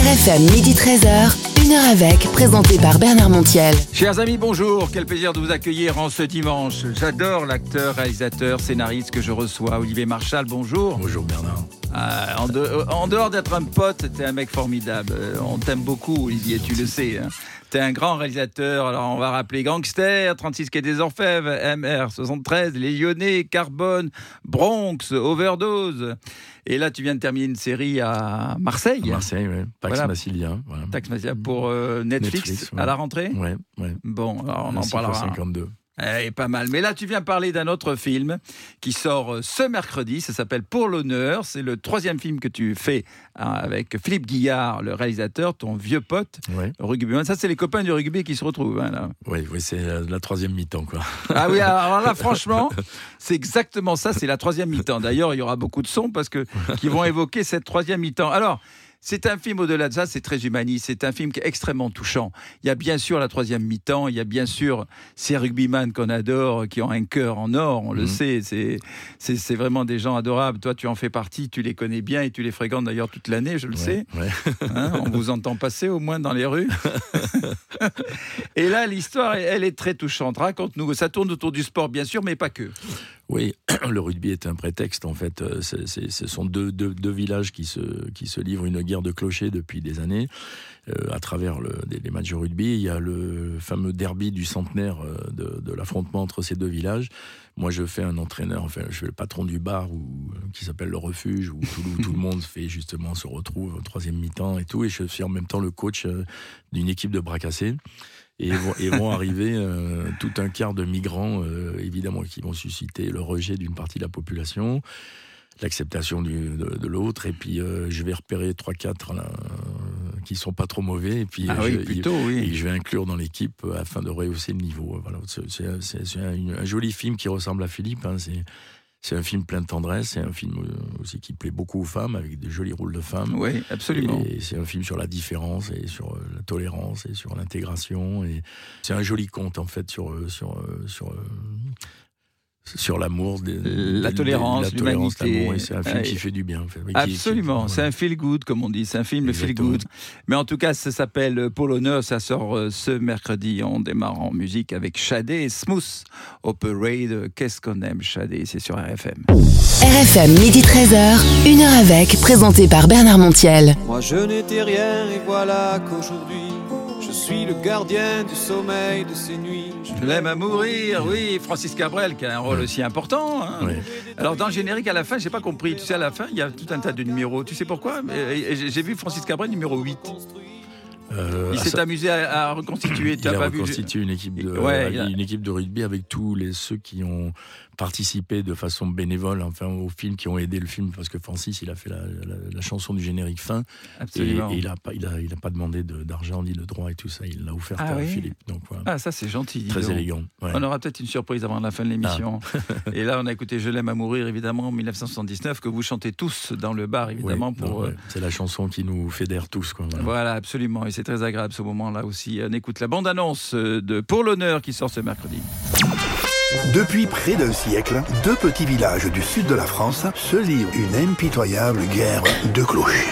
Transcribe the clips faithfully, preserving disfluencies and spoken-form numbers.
F M midi treize heures, une heure avec, présenté par Bernard Montiel. Chers amis, bonjour, quel plaisir de vous accueillir en ce dimanche. J'adore l'acteur, réalisateur, scénariste que je reçois, Olivier Marchal, bonjour. Bonjour Bernard. Ah, en, de, en dehors d'être un pote, t'es un mec formidable. On t'aime beaucoup, Olivier, tu le sais. Hein. T'es un grand réalisateur, alors on va rappeler Gangster, trente-six quai des Orfèvres, M R soixante-treize, Les Lyonnais, Carbone, Bronx, Overdose. Et là, tu viens de terminer une série à Marseille. À Marseille, oui. Pax voilà. Massilia. Voilà. Pax Massilia pour euh, Netflix, Netflix ouais. À la rentrée. Oui, oui. Bon, alors on en six parlera. cinquante-deux. Eh, pas mal. Mais là, tu viens parler d'un autre film qui sort ce mercredi. Ça s'appelle Pour l'honneur. C'est le troisième film que tu fais avec Philippe Guillard, le réalisateur, ton vieux pote, oui. rugbyman. Ça, c'est les copains du rugby qui se retrouvent. Hein, là. Oui, oui, c'est la troisième mi-temps, quoi. Ah oui, alors là, franchement, c'est exactement ça. C'est la troisième mi-temps. D'ailleurs, il y aura beaucoup de sons parce que qui vont évoquer cette troisième mi-temps. Alors. C'est un film, au-delà de ça, c'est très humaniste. C'est un film qui est extrêmement touchant. Il y a bien sûr la troisième mi-temps, il y a bien sûr ces rugbyman qu'on adore, qui ont un cœur en or, on mmh. le sait. C'est, c'est, c'est vraiment des gens adorables. Toi, tu en fais partie, tu les connais bien et tu les fréquentes d'ailleurs toute l'année, je le ouais, sais. Ouais. Hein, on vous entend passer au moins dans les rues. Et là, l'histoire, elle est très touchante. Raconte-nous. Ça tourne autour du sport, bien sûr, mais pas que. Oui, le rugby est un prétexte, en fait. C'est, c'est, ce sont deux, deux, deux villages qui se, qui se livrent une guerre de clochers depuis des années. Euh, à travers le, des, les matchs de rugby, il y a le fameux derby du centenaire de, de l'affrontement entre ces deux villages. Moi, je fais un entraîneur, enfin, je fais le patron du bar où, qui s'appelle Le Refuge, où tout, où tout le monde fait justement se retrouve au troisième mi-temps et tout. Et je suis en même temps le coach d'une équipe de bras cassés. Et vont, et vont arriver euh, tout un quart de migrants, euh, évidemment, qui vont susciter le rejet d'une partie de la population, l'acceptation du, de, de l'autre, et puis euh, je vais repérer trois quatre là, euh, qui sont pas trop mauvais, et puis ah je, oui, plutôt, et, oui. et je vais inclure dans l'équipe euh, afin de rehausser le niveau. Voilà, c'est, c'est, c'est, c'est un, un joli film qui ressemble à Philippe. Hein, c'est C'est un film plein de tendresse, c'est un film aussi qui plaît beaucoup aux femmes, avec des jolis rôles de femmes. Oui, absolument. Et c'est un film sur la différence, et sur la tolérance, et sur l'intégration. Et c'est un joli conte, en fait, sur, sur, sur, sur l'amour. Des, la des, tolérance, des, la tolérance, l'humanité. l'amour, et c'est un film ouais. qui fait du bien. En fait, absolument, qui, qui, c'est un feel-good, comme on dit. C'est un film feel-good. Mais en tout cas, ça s'appelle Pour l'honneur. Ça sort ce mercredi. On démarre en musique avec Shadé et Smooth Operator. Qu'est-ce qu'on aime, Shadé? C'est sur R F M. R F M, midi treize heures, une heure avec, présenté par Bernard Montiel. Moi je n'étais rien et voilà qu'aujourd'hui je suis le gardien du sommeil de ces nuits. Je l'aime à mourir, oui. Francis Cabrel qui a un rôle aussi important. Hein. Oui. Alors dans le générique à la fin, j'ai pas compris. Tu sais, à la fin, il y a tout un tas de numéros. Tu sais pourquoi? J'ai vu Francis Cabrel numéro huit. Euh, il s'est ça, amusé à, à reconstituer. Il a pas reconstitué vu... une équipe de ouais, euh, a... une équipe de rugby avec tous les ceux qui ont participé de façon bénévole, enfin au film, qui ont aidé le film, parce que Francis, il a fait la, la, la chanson du générique fin. Absolument. Et, et il a pas, il a, il a pas demandé de, d'argent ni de droit et tout ça. Il l'a offert ah, à oui. Philippe. Donc voilà. Ah ça c'est gentil. Très donc. élégant. Ouais. On aura peut-être une surprise avant la fin de l'émission. Ah. Et là, on a écouté Je l'aime à mourir, évidemment, en dix-neuf cent soixante-dix-neuf, que vous chantez tous dans le bar, évidemment. Oui, pour. Non, ouais. C'est la chanson qui nous fédère tous, quoi. Voilà. voilà, absolument. Et c'est très agréable ce moment-là aussi. On écoute la bande-annonce de Pour l'honneur qui sort ce mercredi. Depuis près d'un siècle, deux petits villages du sud de la France se livrent une impitoyable guerre de clochers.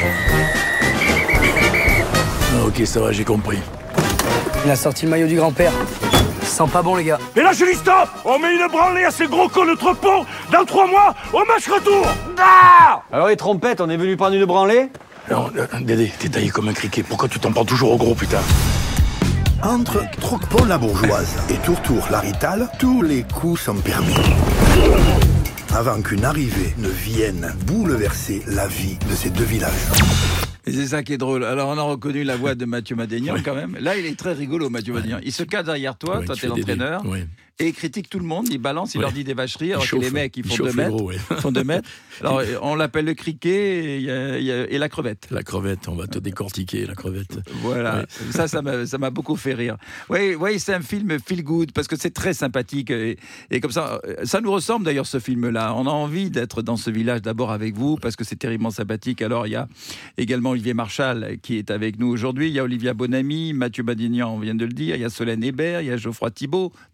Ah, ok, ça va, j'ai compris. Il a sorti le maillot du grand-père. Ça sent pas bon, les gars. Et là, je dis stop! On met une branlée à ces gros cons de Trepont dans trois mois au match retour! Ah! Alors, les trompettes, on est venu prendre une branlée? Non, euh, Dédé, t'es taillé comme un criquet. Pourquoi tu t'en prends toujours au gros, putain? Entre Troquepont la bourgeoise et Tourtour la Ritale, tous les coups sont permis. Avant qu'une arrivée ne vienne bouleverser la vie de ces deux villages. Et c'est ça qui est drôle. Alors, on a reconnu la voix de Mathieu Madénian, quand même. Là, il est très rigolo, Mathieu Madénian. Il se cache derrière toi, ouais, toi, t'es l'entraîneur. Ouais. Et il critique tout le monde, il balance, il ouais. leur dit des vacheries, alors chauffe, que les mecs, ils font il deux mètres. Gros, ouais. font deux mètres. Alors, on l'appelle le criquet et, y a, y a, et la crevette. La crevette, on va te décortiquer, la crevette. Voilà, ouais. ça, ça m'a, ça m'a beaucoup fait rire. Oui, oui, c'est un film feel good, parce que c'est très sympathique. Et, et comme ça, ça nous ressemble d'ailleurs, ce film-là. On a envie d'être dans ce village d'abord avec vous, parce que c'est terriblement sympathique. Alors, il y a également Olivier Marchal qui est avec nous aujourd'hui. Il y a Olivia Bonamy, Mathieu Madénian, on vient de le dire. Il y a Solène Hébert, il y a Geoffroy Thibault, ton vieux pote.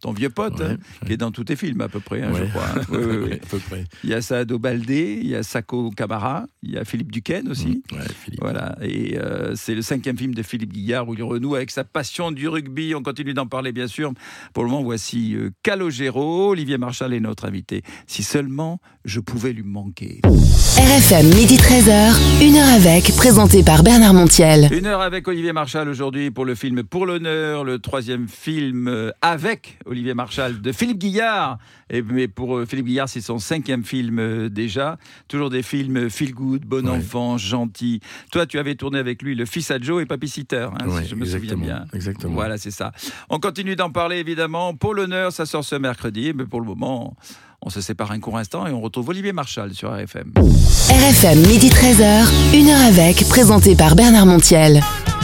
pote, ouais, hein, ouais. qui est dans tous tes films à peu près, hein, Ouais. je crois. Hein. Oui, oui, oui. À peu près. Il y a Saado Baldé, il y a Sako Camara, il y a Philippe Duquesne aussi. Ouais, Philippe. Voilà, et euh, c'est le cinquième film de Philippe Guillard où il renoue avec sa passion du rugby. On continue d'en parler, bien sûr. Pour le moment, voici euh, Calogero. Olivier Marchal est notre invité. Si seulement je pouvais lui manquer. R F M midi treize heures, une heure avec, présenté par Bernard Montiel. Une heure avec Olivier Marchal aujourd'hui pour le film Pour l'honneur, le troisième film euh, avec Olivier Marchal de Philippe Guillard. Et, mais pour euh, Philippe Guillard, c'est son cinquième film euh, déjà. Toujours des films feel good, bon Ouais. enfant, gentil. Toi, tu avais tourné avec lui Le Fils à Joe et Papy Sitter, hein, Ouais, si je me souviens exactement, bien. exactement. Voilà, c'est ça. On continue d'en parler évidemment. Pour l'honneur, ça sort ce mercredi. Mais pour le moment, on se sépare un court instant et on retrouve Olivier Marchal sur R F M. R F M midi treize heures, une heure avec, présenté par Bernard Montiel.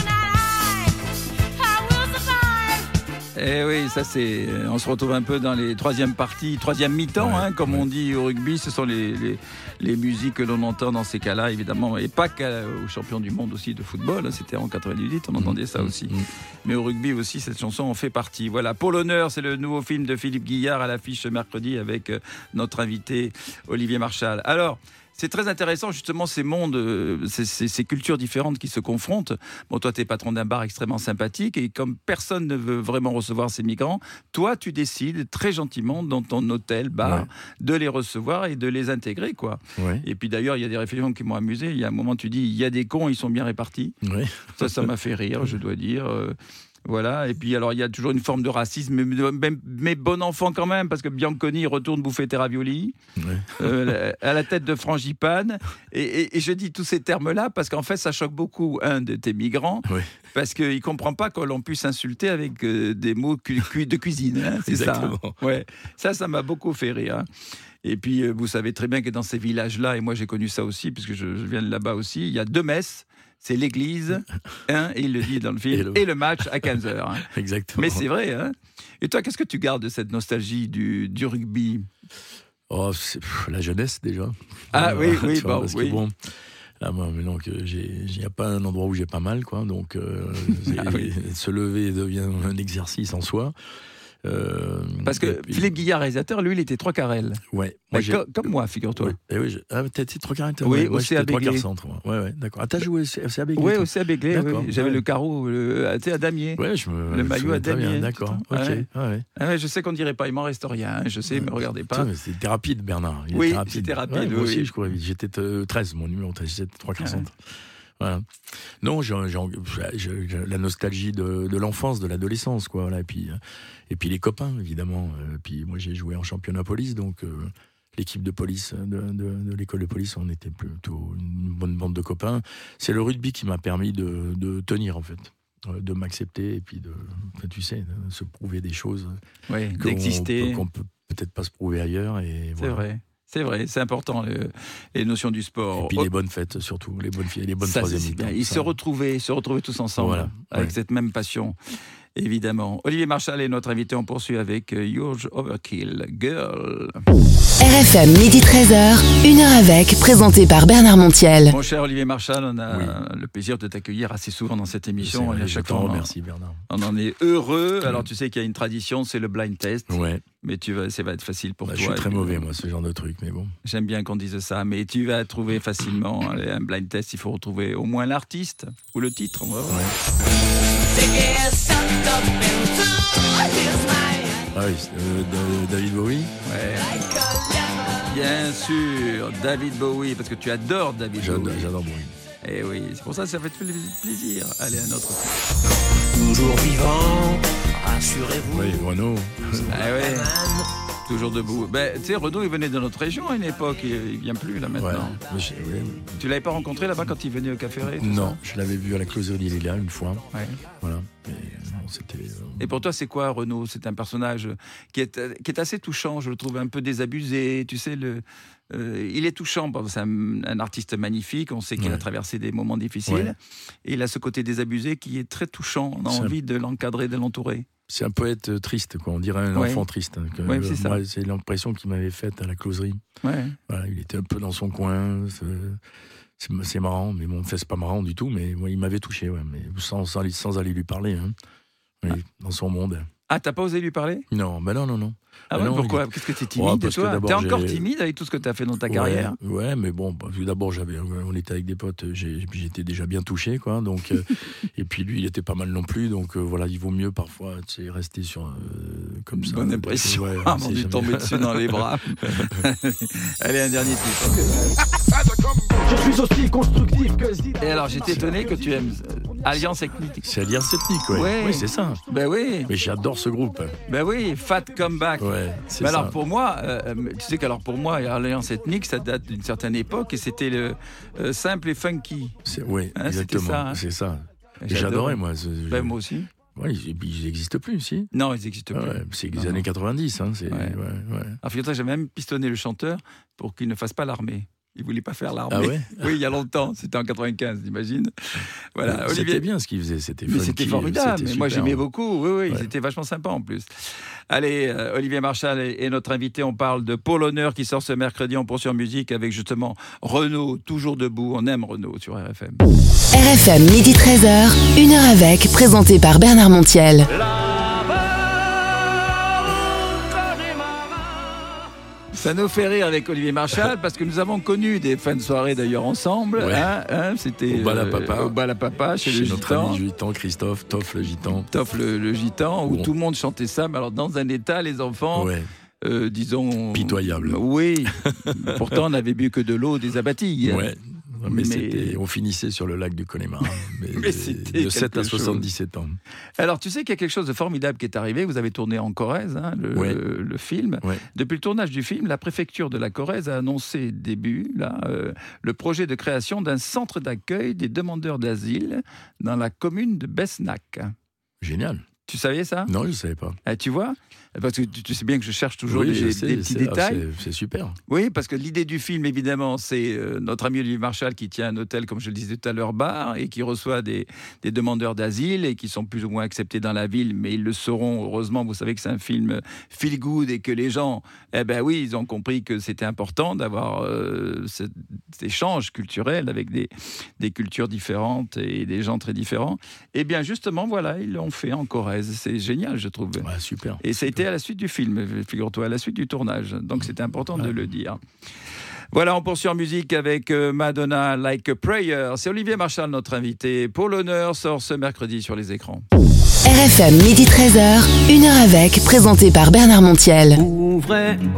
Eh oui, ça c'est. On se retrouve un peu dans les troisième parties, troisième mi-temps, Ouais, hein, comme ouais. on dit au rugby. Ce sont les, les, les musiques que l'on entend dans ces cas-là, évidemment, et pas qu'aux champions du monde aussi de football. Hein, c'était en quatre-vingt-dix-huit, on entendait ça aussi. Mmh. Mais au rugby aussi, cette chanson en fait partie. Voilà, Pour l'honneur, c'est le nouveau film de Philippe Guillard à l'affiche ce mercredi avec euh, notre invité Olivier Marchal. Alors. C'est très intéressant justement ces mondes, euh, ces, ces, ces cultures différentes qui se confrontent. Bon, toi, tu es patron d'un bar extrêmement sympathique et comme personne ne veut vraiment recevoir ces migrants, toi, tu décides très gentiment dans ton hôtel, bar, Ouais. de les recevoir et de les intégrer, quoi. Ouais. Et puis d'ailleurs, il y a des réflexions qui m'ont amusé. Il y a un moment, tu dis, il y a des cons, ils sont bien répartis. Ouais. Ça, ça m'a fait rire, je dois dire. Euh, Voilà, et puis alors il y a toujours une forme de racisme, mais, mais, mais bon enfant quand même, parce que Bianconi retourne bouffer tes raviolis, Ouais. euh, à la tête de Frangipane, et, et, et je dis tous ces termes-là parce qu'en fait ça choque beaucoup un de tes migrants, Ouais. parce qu'il ne comprend pas que l'on puisse insulter avec euh, des mots cu- cu- de cuisine, hein, c'est ça. Exactement. Hein. Ouais. Ça, ça m'a beaucoup fait rire. Hein. Et puis euh, vous savez très bien que dans ces villages-là, et moi j'ai connu ça aussi, puisque je, je viens de là-bas aussi, il y a deux messes. C'est l'église, hein, et il le dit dans le film, et le, et le match à quinze heures. Hein. Exactement. Mais c'est vrai. Hein. Et toi, qu'est-ce que tu gardes de cette nostalgie du, du rugby ? Oh, c'est pff, la jeunesse déjà. Ah oui, oui, Tu vois, bon, parce oui. que bon, là, moi, mais donc, il n'y a pas un endroit où j'ai pas mal, quoi. Donc, euh, Ah oui. se lever devient un exercice en soi. Euh, Parce que puis, Philippe Guillard, réalisateur, lui, il était trois carrels. Ouais. Moi, Co- comme moi, figure-toi. Ouais. Et oui, je... ah, t'as été trois quarts. Oui, ouais, moi, au C A j'étais trois Béglé. quarts centre. Moi. Ouais, ouais, d'accord. Ah, t'as joué au C A Béglé, Oui, toi au C A Béglé, D'accord, oui. J'avais ouais. le carreau le, tu sais, à damier. Ouais, je me. Le je me maillot à souviens très bien, damier. D'accord. Ouais. Ok. Ouais, ouais. Ah ouais, je sais qu'on ne dirait pas, il m'en reste rien. Hein, je sais, mais regardez pas. Putain, mais C'était rapide, Bernard. Il Oui, était rapide. c'était rapide, Ouais, moi oui, aussi, oui. je courais vite. J'étais euh, treize, mon numéro treize. J'étais trois quarts Ah centre. Voilà. Non, j'ai, j'ai, j'ai, j'ai la nostalgie de, de l'enfance, de l'adolescence, quoi. Voilà. Et puis, euh, et puis les copains, évidemment. Euh, puis moi, j'ai joué en championnat police, donc euh, l'équipe de police de, de, de l'école de police, on était plutôt une bonne bande de copains. C'est le rugby qui m'a permis de, de tenir, en fait, euh, de m'accepter et puis de, enfin, tu sais, de se prouver des choses Oui, qu'on d'exister. peut, qu'on peut peut-être pas se prouver ailleurs. Et C'est voilà. vrai. C'est vrai, c'est important, le- les notions du sport. Et puis Oh, les bonnes fêtes, surtout, les bonnes filles, les bonnes ça, troisième c'est mi-temps. bien. Ils ça. se retrouvaient, se retrouvaient tous ensemble, Voilà, avec ouais. cette même passion, évidemment. Olivier Marchal est notre invité. On poursuit avec euh, Huge Overkill, Girl. R F M midi treize heures, une heure avec, présenté par Bernard Montiel. Mon cher Olivier Marchal, on a Oui. le plaisir de t'accueillir assez souvent dans cette C'est émission. vrai, Et à je chaque t'en fois, on en- remercie, Bernard. on en est heureux. Alors, tu sais qu'il y a une tradition, c'est le blind test. Ouais, Mais tu vas, ça va être facile pour bah, je toi. suis très Et- mauvais, moi, ce genre de truc, mais bon. J'aime bien qu'on dise ça, mais tu vas trouver facilement Allez, un blind test. Il faut retrouver au moins l'artiste ou le titre. On va voir. Ah oui, c'est, euh, de- David Bowie. Ouais. Bien sûr, David Bowie, parce que tu adores David J'adore, Bowie. j'adore Bowie. Et oui, c'est pour ça que ça fait plaisir. Allez, un autre. Toujours vivant, rassurez-vous. Oui, Renaud. Ah ouais. Toujours debout. Ben, tu sais, Renaud, il venait de notre région à une époque. Il, il vient plus là Ouais. maintenant. Mais je- ouais. Tu l'avais pas rencontré là-bas quand il venait au Café Ré tout Non, je l'avais vu à la closerie d'Iléla une fois. ça Ouais. Voilà. Mais non, c'était. euh, Et pour toi, c'est quoi Renaud ? C'est un personnage qui est, qui est assez touchant, je le trouve un peu désabusé. Tu sais, le, euh, il est touchant. Bon, c'est un, un artiste magnifique. On sait qu'il Ouais. a traversé des moments difficiles. Ouais. Et il a ce côté désabusé qui est très touchant. On a C'est un- envie de l'encadrer, de l'entourer. C'est un poète euh, triste, quoi. On dirait un Ouais. enfant triste. hein, que, Ouais, c'est euh, ça. moi, c'est l'impression qu'il m'avait faite à la closerie. Ouais. Voilà, il était un peu dans son coin. C'est, c'est, c'est marrant, mais bon, fait, c'est pas marrant du tout. Mais ouais, il m'avait touché, ouais, mais sans, sans, aller- sans aller lui parler. Hein. Oui, Ah. Dans son monde. Ah, t'as pas osé lui parler ? Non, ben non, non, non. Ah ben ouais, non, pourquoi ? il... Qu'est-ce que t'es timide, ouais, parce toi ? que d'abord, T'es encore j'ai... timide avec tout ce que t'as fait dans ta ouais, carrière ? Ouais, mais bon, parce que d'abord, j'avais, on était avec des potes, j'ai, j'étais déjà bien touché, quoi. Donc, euh, et puis lui, il était pas mal non plus. Donc euh, voilà, il vaut mieux parfois, tu sais, rester sur euh, comme ça. Bonne impression. Ouais, avant de jamais... tomber dessus dans les bras. Allez, un dernier titre. Je suis aussi constructif que Zidane. Et alors, j'étais étonné que tu aimes Alliance Ethnique. C'est Alliance Ethnique, ouais. Ouais. Oui, c'est ça. Ben oui. Mais j'adore ce groupe. Ben oui, Fat Comeback. Ouais, c'est Mais ça. alors pour moi, euh, tu sais qu'alors pour moi, Alliance Ethnique, ça date d'une certaine époque et c'était le euh, simple et funky. C'est, oui, Hein, exactement. c'était ça, hein. C'est ça. Et J'adorais. j'adorais, moi. Ce, Ben moi aussi. Ouais, et puis ils n'existent plus, si. Non, ils n'existent plus. Ouais, c'est les Non, années non. quatre-vingt-dix. Hein, c'est, Ouais. ouais, ouais. Alors figure-toi, j'ai même pistonné le chanteur pour qu'il ne fasse pas l'armée. Il voulait pas faire l'armée. Ah ouais. Oui, il y a longtemps. C'était en quatre-vingt-quinze, t'imagines. Voilà, C'était Olivier. bien ce qu'ils faisaient. C'était Mais funky, c'était formidable. c'était Mais moi, super. j'aimais beaucoup. Oui, oui, Ouais. ils étaient vachement sympas en plus. Allez, euh, Olivier Marchal est, est notre invité. On parle de Pôle Honneur qui sort ce mercredi. On poursuit en musique avec justement Renaud, toujours debout. On aime Renaud sur R F M. R F M, midi treize heures, une heure avec, présenté par Bernard Montiel. Ça nous fait rire avec Olivier Marchal parce que nous avons connu des fins de soirée d'ailleurs ensemble. Ouais. Hein, hein, c'était Au Bal à euh, Papa. au Bal à Papa chez, Chez le notre Gitan. ami Gitan, Christophe, Toff le Gitan. Toff le, le Gitan, où Bon. tout le monde chantait ça, mais alors dans un état, les enfants, Ouais. euh, disons... Pitoyable. Oui. Pourtant, on n'avait bu que de l'eau des abattilles. Ouais. Mais, Mais- c'était, on finissait sur le lac du Connemara. Mais, Mais c'était de sept à quelque chose. soixante-dix-sept ans. Alors, tu sais qu'il y a quelque chose de formidable qui est arrivé. Vous avez tourné en Corrèze, hein, le, Ouais. le, le film. Ouais. Depuis le tournage du film, la préfecture de la Corrèze a annoncé début là, euh, le projet de création d'un centre d'accueil des demandeurs d'asile dans la commune de Besnac. Génial. Tu savais ça ? Non, je ne savais pas. Eh, tu vois ? Parce que tu, tu sais bien que je cherche toujours Oui, des, je des sais, petits c'est, détails. ah, c'est, c'est super. Oui, parce que l'idée du film, évidemment, c'est euh, notre ami Olivier Marchal qui tient un hôtel, comme je le disais tout à l'heure, bar, et qui reçoit des, des demandeurs d'asile et qui sont plus ou moins acceptés dans la ville, mais ils le seront, heureusement. Vous savez que c'est un film feel good et que les gens, eh ben oui, ils ont compris que c'était important d'avoir euh, cet échange culturel avec des, des cultures différentes et des gens très différents. Eh bien, justement, voilà, ils l'ont fait en Corrèze. C'est génial, je trouve. Ouais, super. Et ça a été à la suite du film, figure-toi, à la suite du tournage. Donc c'était important de le dire. Voilà, on poursuit en musique avec euh, Madonna, Like a Prayer. C'est Olivier Marchal, notre invité. Pôle Honneur sort ce mercredi sur les écrans. R F M, midi treize heures, une heure avec, présenté par Bernard Montiel. Ouvrez, oh,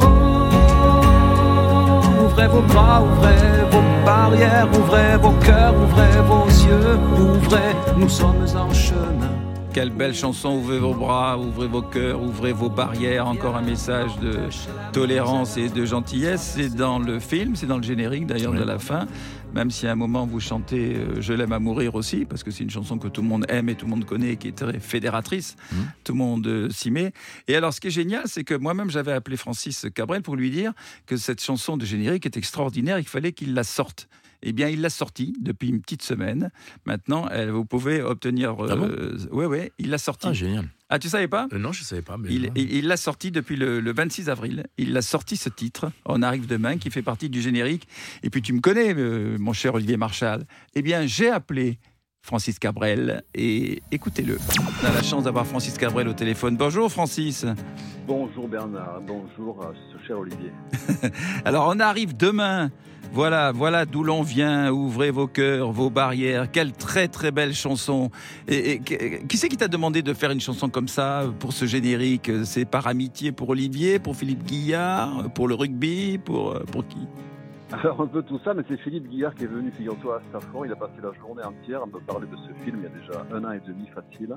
ouvrez vos bras, ouvrez vos barrières, ouvrez vos cœurs, ouvrez vos yeux, ouvrez, nous sommes en chemin. Quelle belle chanson, ouvrez vos bras, ouvrez vos cœurs, ouvrez vos barrières. Encore un message de tolérance et de gentillesse. C'est dans le film, c'est dans le générique d'ailleurs Ouais. de la fin. Même si à un moment vous chantez euh, Je l'aime à mourir aussi, parce que c'est une chanson que tout le monde aime et tout le monde connaît et qui est très fédératrice. Mmh. Tout le monde euh, s'y met. Et alors ce qui est génial, c'est que moi-même j'avais appelé Francis Cabrel pour lui dire que cette chanson de générique est extraordinaire, il fallait qu'il la sorte. Eh bien, il l'a sortie depuis une petite semaine. Maintenant, elle, vous pouvez obtenir... Ah bon oui, oui, il l'a sortie. Ah, génial. Ah, tu savais pas ? Euh, non, je ne savais pas. Mais Il ouais. il- il l'a sorti depuis le, le vingt-six avril. Il l'a sorti, ce titre, On arrive demain, qui fait partie du générique. Et puis, tu me connais, euh, mon cher Olivier Marchal. Eh bien, j'ai appelé Francis Cabrel et écoutez-le. On a la chance d'avoir Francis Cabrel au téléphone. Bonjour, Francis. Bonjour Bernard, bonjour à ce cher Olivier. Alors, On arrive demain. Voilà, voilà d'où l'on vient. Ouvrez vos cœurs, vos barrières. Quelle très très belle chanson. Et, et qui c'est qui t'a demandé de faire une chanson comme ça pour ce générique ? C'est par amitié pour Olivier, pour Philippe Guillard, pour le rugby, pour, pour qui ? Alors un peu tout ça, mais c'est Philippe Guillard qui est venu, figure-toi, à Stafford. Il a passé la journée entière à me parler de ce film il y a déjà un an et demi facile.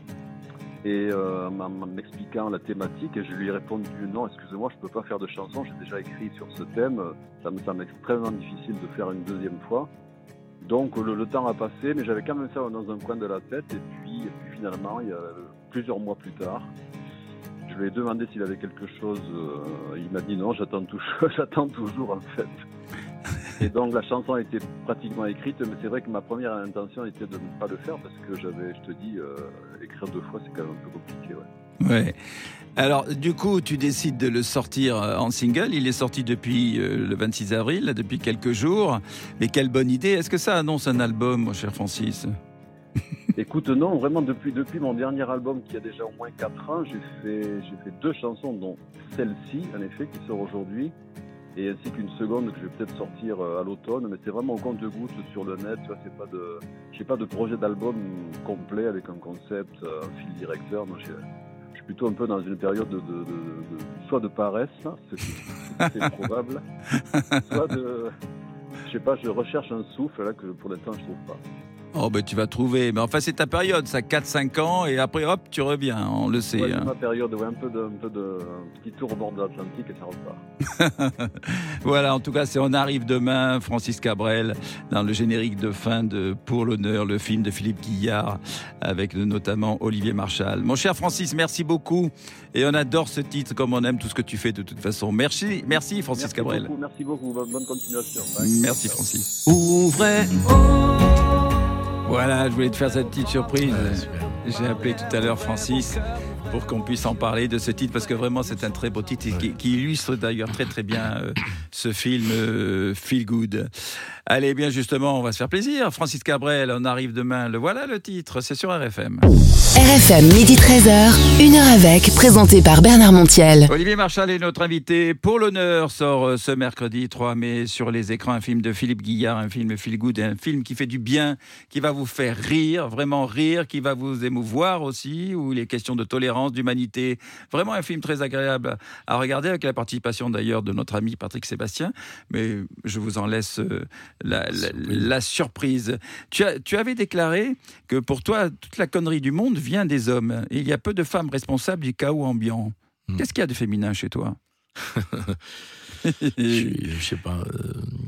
Et euh, en m'expliquant la thématique, et je lui ai répondu non, excusez-moi, je ne peux pas faire de chanson, j'ai déjà écrit sur ce thème, ça me semble extrêmement difficile de faire une deuxième fois. Donc le, le temps a passé, mais j'avais quand même ça dans un coin de la tête, et puis, et puis finalement, il y a plusieurs mois plus tard, je lui ai demandé s'il avait quelque chose, euh, il m'a dit non, j'attends toujours, j'attends toujours en fait. Et donc la chanson était pratiquement écrite, mais c'est vrai que ma première intention était de ne pas le faire parce que j'avais, je te dis, euh, écrire deux fois c'est quand même un peu compliqué. Ouais. Ouais. Alors du coup tu décides de le sortir en single, il est sorti depuis euh, le vingt-six avril, là, depuis quelques jours, mais quelle bonne idée, est-ce que ça annonce un album mon cher Francis ? Écoute, non, vraiment, depuis, depuis mon dernier album qui a déjà au moins quatre ans, j'ai fait, j'ai fait deux chansons, dont celle-ci, en effet, qui sort aujourd'hui, et ainsi qu'une seconde que je vais peut-être sortir à l'automne, mais c'est vraiment au compte-gouttes sur le net, tu vois, c'est pas de, j'ai pas de projet d'album complet avec un concept, un fil directeur, moi, j'ai, je suis plutôt un peu dans une période de, de, de, de soit de paresse, ce qui est probable, soit de, je sais pas, je recherche un souffle, là, que pour l'instant, je trouve pas. Oh ben tu vas trouver, mais enfin c'est ta période, ça quatre cinq ans et après hop tu reviens, on le sait. Ouais, hein. C'est ma période, ouais, un peu de, un peu de un petit tour au bord de l'Atlantique et ça repart. Voilà, en tout cas c'est On arrive demain, Francis Cabrel dans le générique de fin de Pour l'honneur, le film de Philippe Guillard avec notamment Olivier Marchal. Mon cher Francis, merci beaucoup et on adore ce titre comme on aime tout ce que tu fais de toute façon. Merci, merci Francis merci Cabrel. Beaucoup, merci beaucoup, bonne, bonne continuation. Bye. Merci Francis. Ouvrez. Voilà, je voulais te faire cette petite surprise. Ouais, j'ai appelé tout à l'heure Francis pour qu'on puisse en parler de ce titre parce que vraiment c'est un très beau titre ouais. qui, qui illustre d'ailleurs très très bien euh, ce film euh, Feel Good. Allez, bien justement, on va se faire plaisir. Francis Cabrel, On arrive demain. Le voilà le titre, c'est sur R F M. R F M, midi treize heures, une heure avec, présenté par Bernard Montiel. Olivier Marchal est notre invité. Pour l'honneur sort ce mercredi trois mai sur les écrans un film de Philippe Guillard, un film Feel Good, un film qui fait du bien, qui va vous faire rire, vraiment rire, qui va vous émouvoir aussi, où il est question de tolérance, d'humanité. Vraiment un film très agréable à regarder avec la participation d'ailleurs de notre ami Patrick Sébastien. Mais je vous en laisse la, la, la surprise. Tu, as, tu avais déclaré que pour toi, toute la connerie du monde vient des hommes. Et il y a peu de femmes responsables du chaos ambiant. Mmh. Qu'est-ce qu'il y a de féminin chez toi? Je ne sais pas. Euh,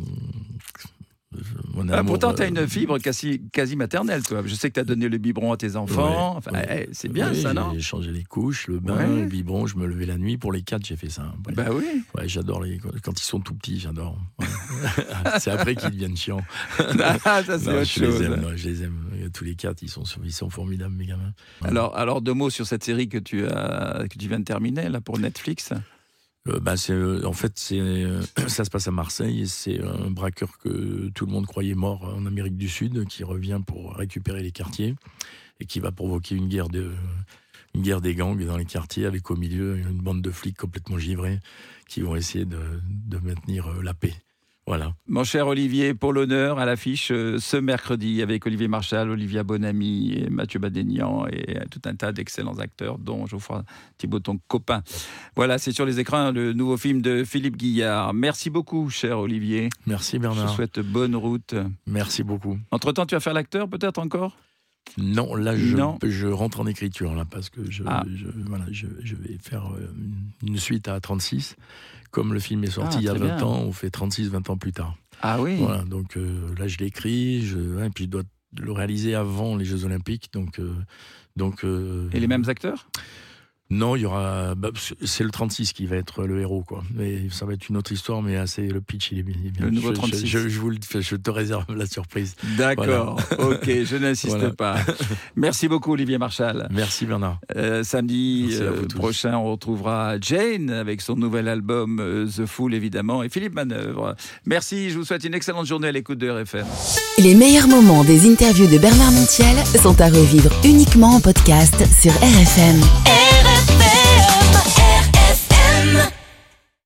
ah, amour, pourtant, tu as euh, une fibre quasi, quasi maternelle, toi. Je sais que tu as donné le biberon à tes enfants. Ouais, enfin, ouais. eh, c'est bien oui, ça, non? J'ai changé les couches, le bain, ouais. le biberon. Je me levais la nuit. Pour les quatre, j'ai fait ça. Ouais. Bah oui. Ouais, j'adore les. Quand ils sont tout petits, j'adore. Ouais. C'est après qu'ils deviennent chiants. Ah, ça, c'est non, autre je chose. Les aime, non, je les aime. Tous les quatre, ils sont, ils sont formidables, mes gamins. Ouais. Alors, alors, deux mots sur cette série que tu, as, que tu viens de terminer, là, pour Netflix. Euh, bah c'est, euh, en fait, c'est, euh, ça se passe à Marseille et c'est un braqueur que tout le monde croyait mort en Amérique du Sud qui revient pour récupérer les quartiers et qui va provoquer une guerre, de, une guerre des gangs dans les quartiers avec au milieu une bande de flics complètement givrés qui vont essayer de, de maintenir la paix. Voilà. Mon cher Olivier, pour l'honneur, à l'affiche euh, ce mercredi avec Olivier Marchal, Olivia Bonamy et Mathieu Badénian et tout un tas d'excellents acteurs, dont Geoffroy Thibault, ton copain. Voilà, c'est sur les écrans le nouveau film de Philippe Guillard. Merci beaucoup, cher Olivier. Merci Bernard. Je te souhaite bonne route. Merci beaucoup. Entre-temps, tu vas faire l'acteur peut-être encore ? Non, là je, non. je rentre en écriture là parce que je, ah. je, voilà, je, je vais faire une suite à trente-six. Comme le film est sorti ah, il y a vingt bien. ans, on fait trente-six vingt ans plus tard. Ah oui. Voilà, donc euh, là je l'écris, je, ouais, et puis je dois le réaliser avant les Jeux Olympiques. Donc, euh, donc, euh, et les mêmes acteurs ? Non, il y aura. Bah, c'est le trente-six qui va être le héros, quoi. Mais ça va être une autre histoire, mais assez. Le pitch, il est bien. Le nouveau je, trente-six. Je, je, je, vous le, je te réserve la surprise. D'accord. Voilà. Ok, je n'insiste voilà. pas. Merci beaucoup, Olivier Marchal. Merci, Bernard. Euh, samedi euh, prochain, on retrouvera Jane avec son nouvel album euh, The Fool, évidemment, et Philippe Manœuvre. Merci. Je vous souhaite une excellente journée à l'écoute de R F M. Les meilleurs moments des interviews de Bernard Montiel sont à revivre uniquement en podcast sur R F M. R F M.